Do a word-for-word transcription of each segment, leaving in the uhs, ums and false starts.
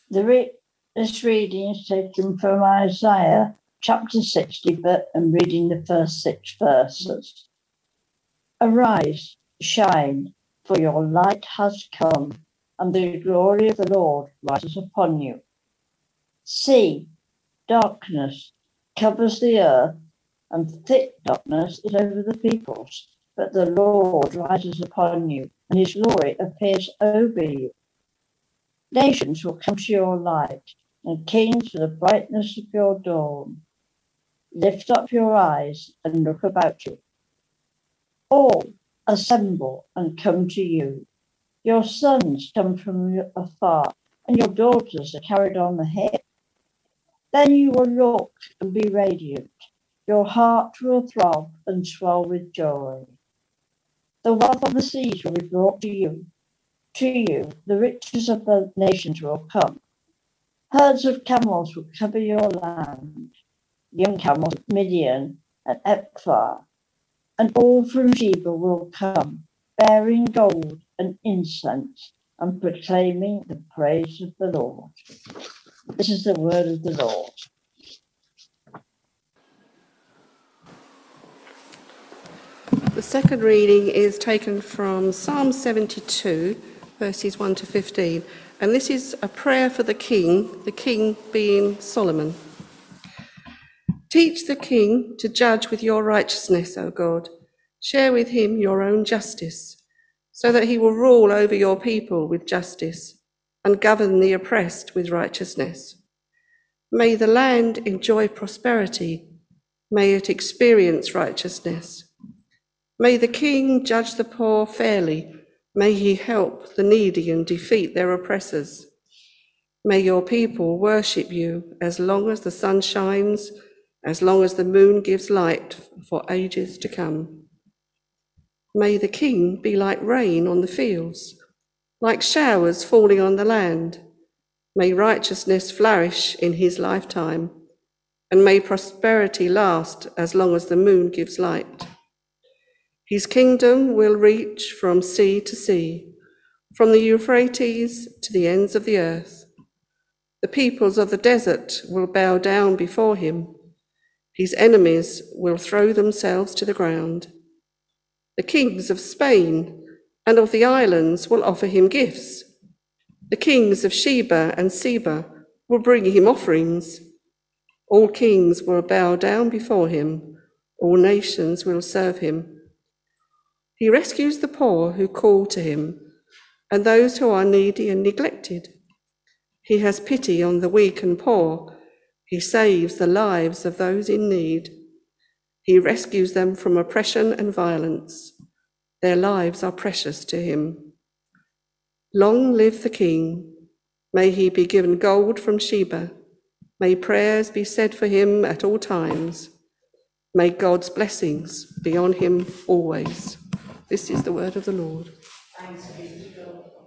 The re- this reading is taken from Isaiah chapter sixty and reading the first six verses. Arise, shine, for your light has come, and the glory of the Lord rises upon you. See, darkness covers the earth, and thick darkness is over the peoples, but the Lord rises upon you, and his glory appears over you. Nations will come to your light, and kings to the brightness of your dawn. Lift up your eyes and look about you. All assemble and come to you. Your sons come from afar, and your daughters are carried on the hip. Then you will look and be radiant. Your heart will throb and swell with joy. The wealth of the seas will be brought to you. To you, the riches of the nations will come. Herds of camels will cover your land, young camels of Midian and Ephah, and all from Sheba will come, bearing gold and incense and proclaiming the praise of the Lord. This is the word of the Lord. The second reading is taken from Psalm seventy-two, verses one to fifteen, and this is a prayer for the king, the king being Solomon. Teach the king to judge with your righteousness, O God. Share with him your own justice, so that he will rule over your people with justice and govern the oppressed with righteousness. May the land enjoy prosperity. May it experience righteousness. May the king judge the poor fairly. May he help the needy and defeat their oppressors. May your people worship you as long as the sun shines, as long as the moon gives light for ages to come. May the king be like rain on the fields, like showers falling on the land. May righteousness flourish in his lifetime, and may prosperity last as long as the moon gives light. His kingdom will reach from sea to sea, from the Euphrates to the ends of the earth. The peoples of the desert will bow down before him. His enemies will throw themselves to the ground. The kings of Spain and of the islands will offer him gifts. The kings of Sheba and Seba will bring him offerings. All kings will bow down before him. All nations will serve him. He rescues the poor who call to him, and those who are needy and neglected. He has pity on the weak and poor. He saves the lives of those in need. He rescues them from oppression and violence. Their lives are precious to him. Long live the king. May he be given gold from Sheba. May prayers be said for him at all times. May God's blessings be on him always. This is the word of the Lord. Thanks be to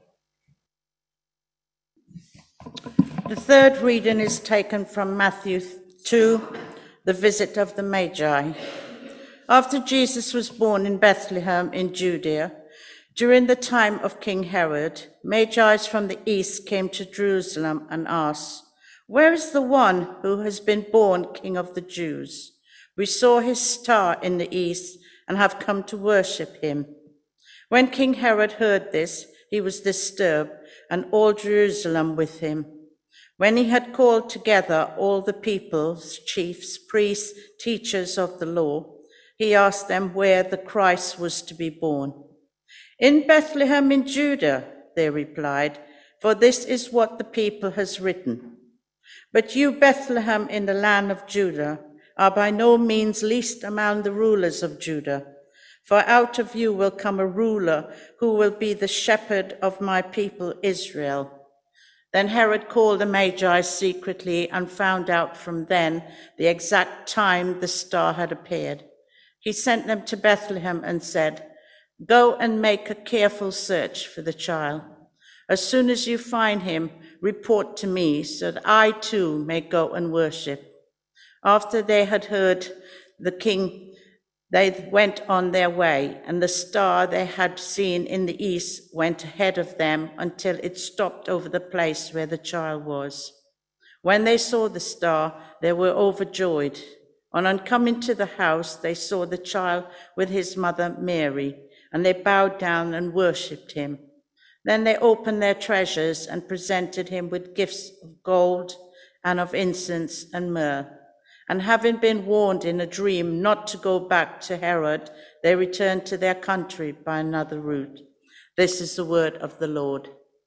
God. The third reading is taken from Matthew two, the visit of the Magi. After Jesus was born in Bethlehem in Judea, during the time of King Herod, Magi from the east came to Jerusalem and asked, "Where is the one who has been born King of the Jews? We saw his star in the east and have come to worship him." When King Herod heard this, he was disturbed, and all Jerusalem with him. When he had called together all the people's chiefs, priests, teachers of the law, he asked them where the Christ was to be born. "In Bethlehem in Judah," they replied, "for this is what the people has written. But you, Bethlehem, in the land of Judah, are by no means least among the rulers of Judah, for out of you will come a ruler who will be the shepherd of my people Israel." Then Herod called the Magi secretly and found out from them the exact time the star had appeared. He sent them to Bethlehem and said, "Go and make a careful search for the child. As soon as you find him, report to me so that I too may go and worship." After they had heard the king, They went on their way, and the star they had seen in the east went ahead of them until it stopped over the place where the child was. When they saw the star, they were overjoyed. And on coming to the house, they saw the child with his mother Mary, and they bowed down and worshipped him. Then they opened their treasures and presented him with gifts of gold and of incense and myrrh. And having been warned in a dream not to go back to Herod, they returned to their country by another route. This is the word of the Lord.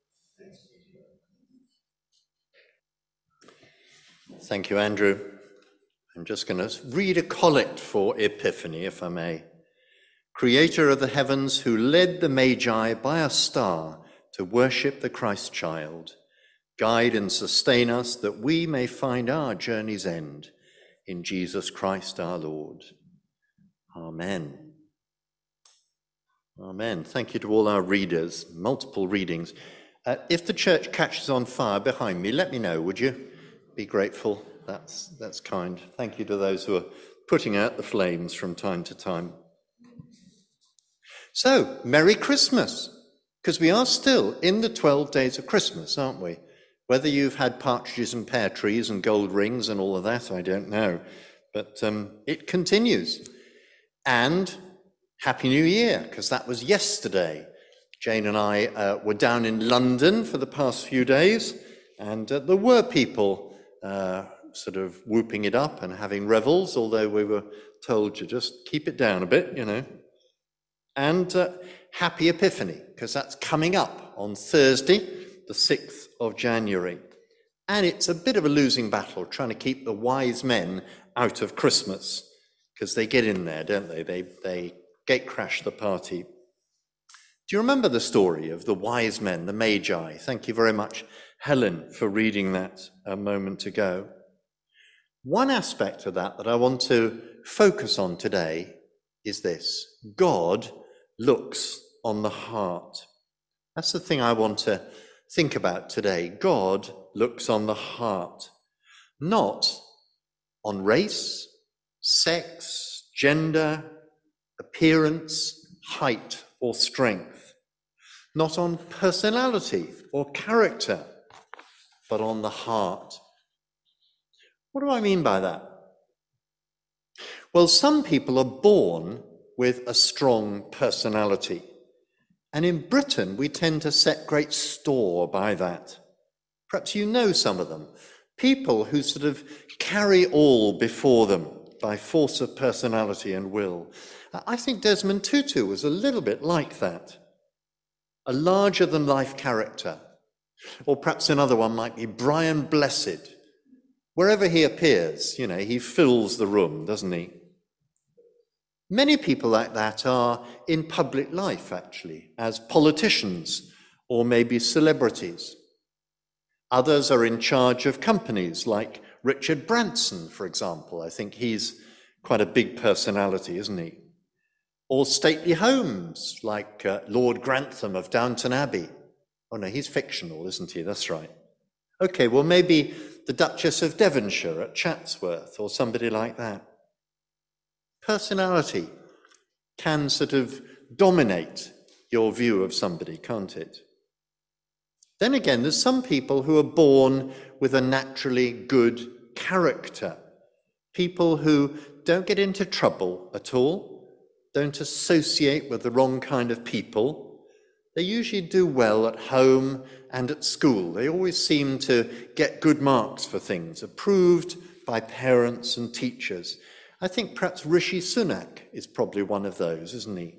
Thank you, Andrew. I'm just going to read a collect for Epiphany, if I may. Creator of the heavens, who led the Magi by a star to worship the Christ child, guide and sustain us that we may find our journey's end in Jesus Christ our Lord. Amen. Amen. Thank you to all our readers, multiple readings. Uh, if the church catches on fire behind me, let me know, would you? Be grateful. That's, that's kind. Thank you to those who are putting out the flames from time to time. So, Merry Christmas, because we are still in the twelve days of Christmas, aren't we? Whether you've had partridges and pear trees and gold rings and all of that, I don't know. But um, it continues. And Happy New Year, because that was yesterday. Jane and I uh, were down in London for the past few days, and uh, there were people uh, sort of whooping it up and having revels, although we were told to just keep it down a bit, you know. And uh, Happy Epiphany, because that's coming up on Thursday, the sixth of January. And it's a bit of a losing battle trying to keep the wise men out of Christmas, because they get in there, don't they? They they gate crash the party. Do you remember the story of the wise men, the Magi? Thank you very much, Helen, for reading that a moment ago. One aspect of that that I want to focus on today is this: God looks on the heart. That's the thing I want to think about today. God looks on the heart, not on race, sex, gender, appearance, height, or strength, not on personality or character, but on the heart. What do I mean by that? Well, some people are born with a strong personality. And in Britain, we tend to set great store by that. Perhaps you know some of them. People who sort of carry all before them by force of personality and will. I think Desmond Tutu was a little bit like that. A larger-than-life character. Or perhaps another one might be Brian Blessed. Wherever he appears, you know, he fills the room, doesn't he? Many people like that are in public life, actually, as politicians or maybe celebrities. Others are in charge of companies, like Richard Branson, for example. I think he's quite a big personality, isn't he? Or stately homes, like uh, Lord Grantham of Downton Abbey. Oh no, he's fictional, isn't he? That's right. Okay, well, maybe the Duchess of Devonshire at Chatsworth, or somebody like that. Personality can sort of dominate your view of somebody, can't it? Then again, there's some people who are born with a naturally good character. People who don't get into trouble at all, don't associate with the wrong kind of people. They usually do well at home and at school. They always seem to get good marks for things, approved by parents and teachers. I think perhaps Rishi Sunak is probably one of those, isn't he?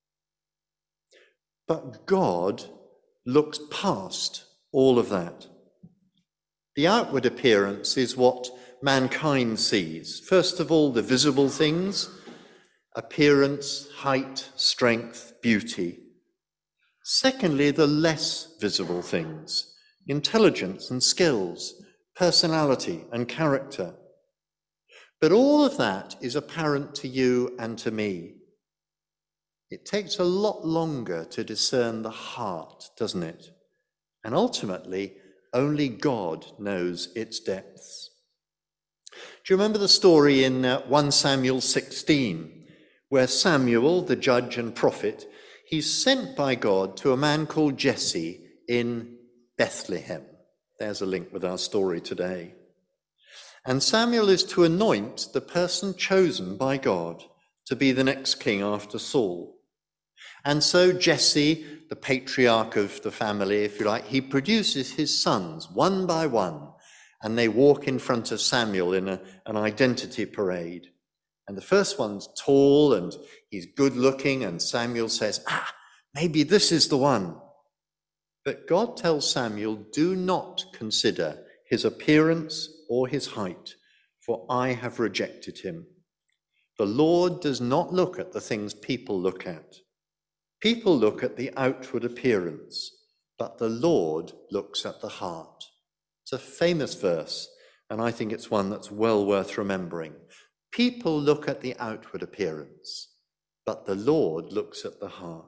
But God looks past all of that. The outward appearance is what mankind sees. First of all, the visible things: appearance, height, strength, beauty. Secondly, the less visible things: intelligence and skills, personality and character. But all of that is apparent to you and to me. It takes a lot longer to discern the heart, doesn't it? And ultimately, only God knows its depths. Do you remember the story in uh, First Samuel sixteen, where Samuel, the judge and prophet, he's sent by God to a man called Jesse in Bethlehem. There's a link with our story today. And Samuel is to anoint the person chosen by God to be the next king after Saul. And so Jesse, the patriarch of the family, if you like, he produces his sons one by one, and they walk in front of Samuel in a, an identity parade. And the first one's tall and he's good looking, and Samuel says, ah, maybe this is the one. But God tells Samuel, do not consider his appearance or his height, for I have rejected him. The Lord does not look at the things people look at. People look at the outward appearance, but the Lord looks at the heart. It's a famous verse, and I think it's one that's well worth remembering. People look at the outward appearance, but the Lord looks at the heart.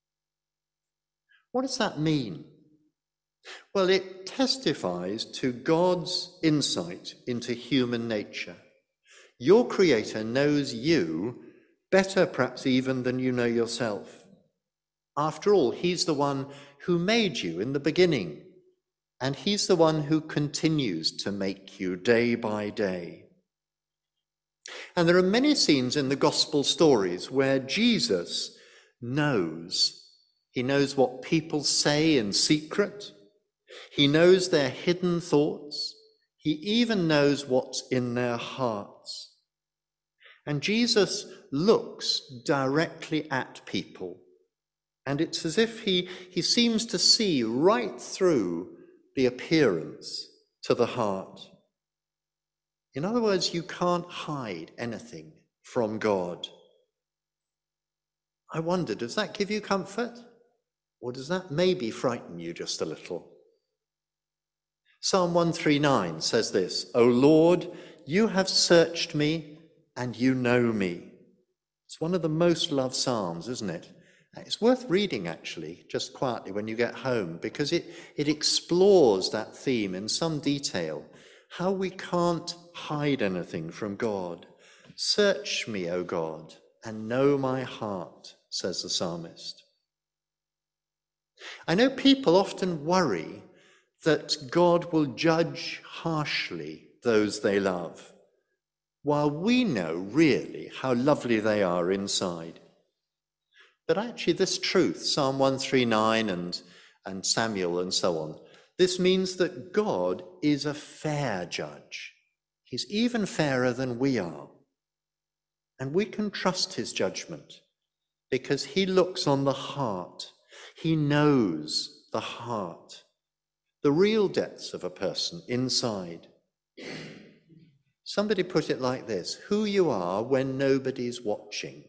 What does that mean? Well, it testifies to God's insight into human nature. Your Creator knows you better, perhaps even than you know yourself. After all, he's the one who made you in the beginning, and he's the one who continues to make you day by day. And there are many scenes in the gospel stories where Jesus knows. He knows what people say in secret. He knows their hidden thoughts. He even knows what's in their hearts. And Jesus looks directly at people. And it's as if he, he seems to see right through the appearance to the heart. In other words, you can't hide anything from God. I wonder, does that give you comfort? Or does that maybe frighten you just a little? Psalm one thirty-nine says this, O Lord, you have searched me and you know me. It's one of the most loved psalms, isn't it? It's worth reading, actually, just quietly when you get home, because it, it explores that theme in some detail, how we can't hide anything from God. Search me, O God, and know my heart, says the psalmist. I know people often worry that God will judge harshly those they love, while we know really how lovely they are inside. But actually this truth, Psalm one thirty-nine and, and Samuel and so on, this means that God is a fair judge. He's even fairer than we are. And we can trust his judgment because he looks on the heart. He knows the heart, the real depths of a person inside. Somebody put it like this, who you are when nobody's watching.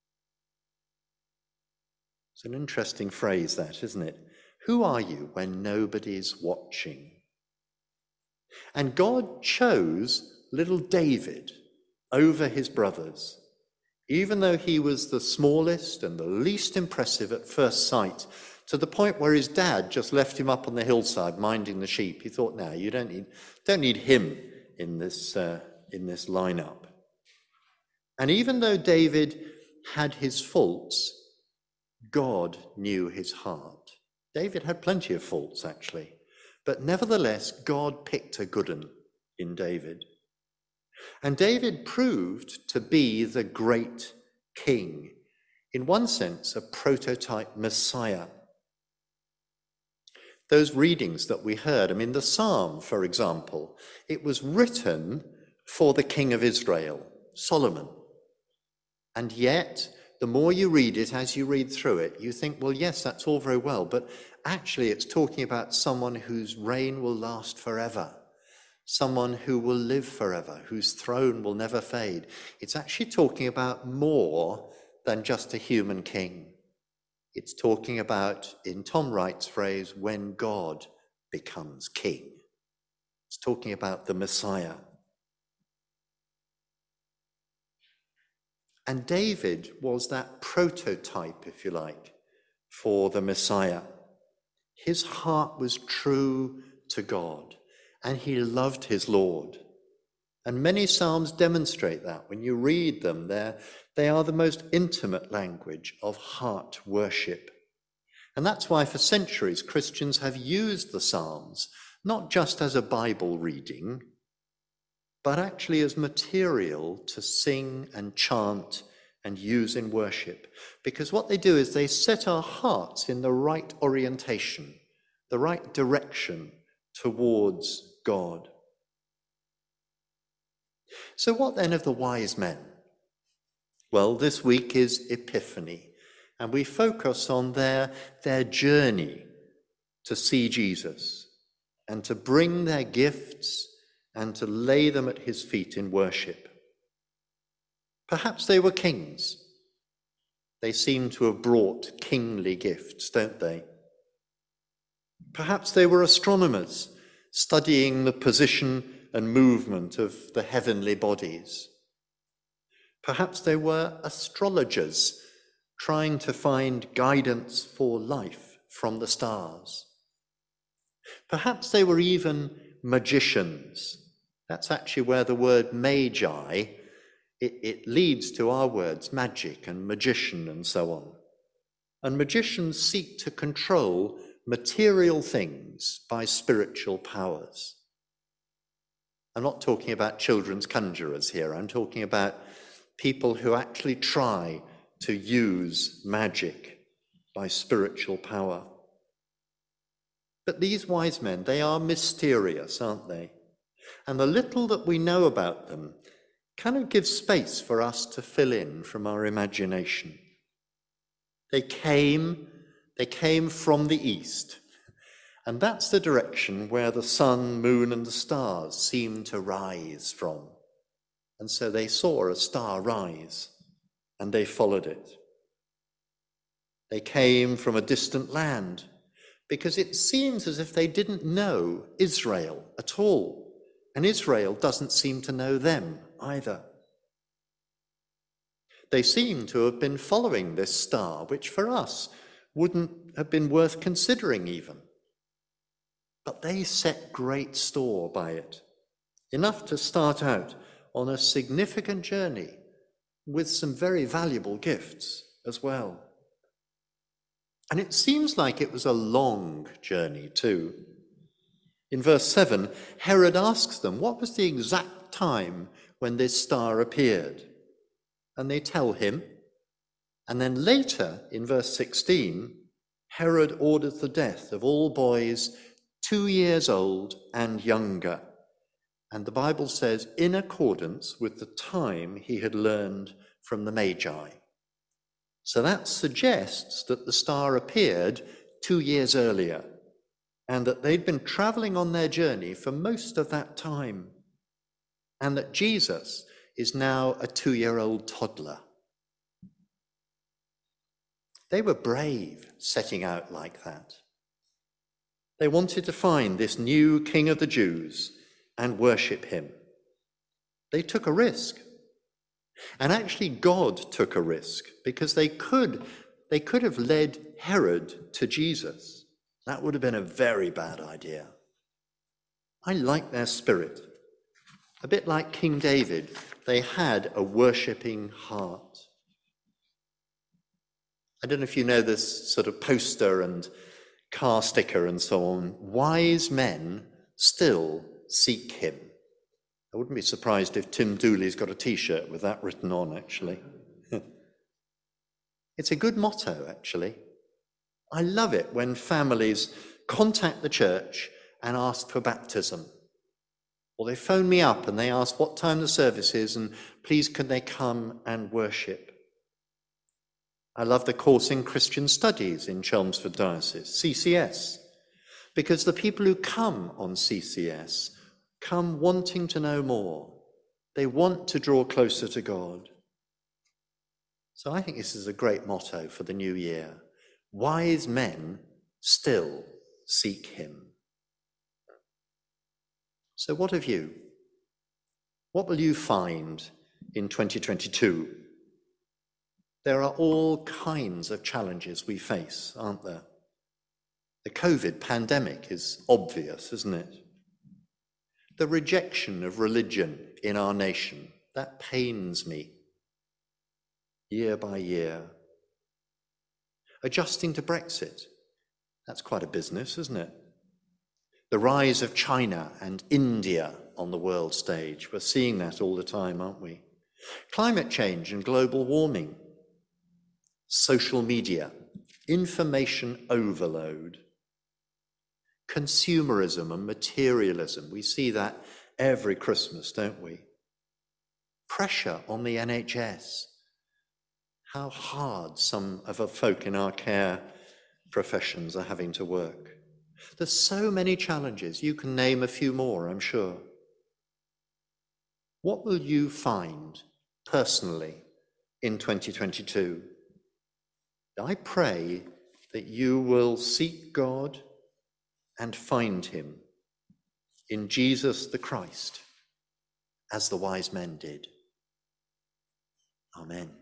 It's an interesting phrase, that, isn't it? Who are you when nobody's watching? And God chose little David over his brothers, even though he was the smallest and the least impressive at first sight, to the point where his dad just left him up on the hillside minding the sheep. He thought, no, you don't need, don't need him in this, uh, in this lineup. And even though David had his faults, God knew his heart. David had plenty of faults, actually, but nevertheless, God picked a good one in David. And David proved to be the great king, in one sense, a prototype Messiah. Those readings that we heard, I mean, the Psalm, for example, it was written for the king of Israel, Solomon. And yet, the more you read it, as you read through it, you think, well, yes, that's all very well, but actually it's talking about someone whose reign will last forever, someone who will live forever, whose throne will never fade. It's actually talking about more than just a human king. It's talking about, in Tom Wright's phrase, when God becomes king. It's talking about the Messiah. And David was that prototype, if you like, for the Messiah. His heart was true to God, and he loved his Lord. And many psalms demonstrate that. When you read them, they're, they are the most intimate language of heart worship. And that's why for centuries Christians have used the psalms, not just as a Bible reading, but actually as material to sing and chant and use in worship. Because what they do is they set our hearts in the right orientation, the right direction towards God. So what then of the wise men? Well, this week is Epiphany, and we focus on their, their journey to see Jesus and to bring their gifts and to lay them at his feet in worship. Perhaps they were kings. They seem to have brought kingly gifts, don't they? Perhaps they were astronomers, studying the position and movement of the heavenly bodies. Perhaps they were astrologers, trying to find guidance for life from the stars. Perhaps they were even magicians. That's actually where the word magi, it, it leads to our words magic and magician and so on. And magicians seek to control material things by spiritual powers. I'm not talking about children's conjurers here. I'm talking about people who actually try to use magic by spiritual power. But these wise men, they are mysterious, aren't they? And the little that we know about them kind of gives space for us to fill in from our imagination. They came, they came from the east, and that's the direction where the sun, moon, and the stars seem to rise from. And so they saw a star rise, and they followed it. They came from a distant land, because it seems as if they didn't know Israel at all, and Israel doesn't seem to know them either. They seem to have been following this star, which for us wouldn't have been worth considering even. But they set great store by it, enough to start out on a significant journey with some very valuable gifts as well. And it seems like it was a long journey too. In verse seven, Herod asks them, what was the exact time when this star appeared? And they tell him. And then later, in verse sixteen, Herod orders the death of all boys two years old and younger. And the Bible says, in accordance with the time he had learned from the Magi. So that suggests that the star appeared two years earlier, and that they'd been traveling on their journey for most of that time, and that Jesus is now a two-year-old toddler. They were brave setting out like that. They wanted to find this new King of the Jews and worship him. They took a risk. And actually God took a risk, because they could, they could have led Herod to Jesus. That would have been a very bad idea. I like their spirit. A bit like King David, they had a worshipping heart. I don't know if you know this sort of poster and car sticker and so on. Wise men still seek him. I wouldn't be surprised if Tim Dooley's got a T-shirt with that written on, actually. It's a good motto, actually. I love it when families contact the church and ask for baptism. Or they phone me up and they ask what time the service is and please can they come and worship. I love the course in Christian Studies in Chelmsford Diocese, C C S, because the people who come on C C S come wanting to know more. They want to draw closer to God. So I think this is a great motto for the new year. Wise men still seek him. So what of you? What will you find in twenty twenty-two? There are all kinds of challenges we face, aren't there? The COVID pandemic is obvious, isn't it? The rejection of religion in our nation. That pains me, year by year. Adjusting to Brexit, that's quite a business, isn't it? The rise of China and India on the world stage, we're seeing that all the time, aren't we? Climate change and global warming, social media, information overload, consumerism and materialism. We see that every Christmas, don't we? Pressure on the N H S. How hard some of the folk in our care professions are having to work. There's so many challenges. You can name a few more, I'm sure. What will you find personally in twenty twenty-two? I pray that you will seek God and find him in Jesus the Christ, as the wise men did. Amen.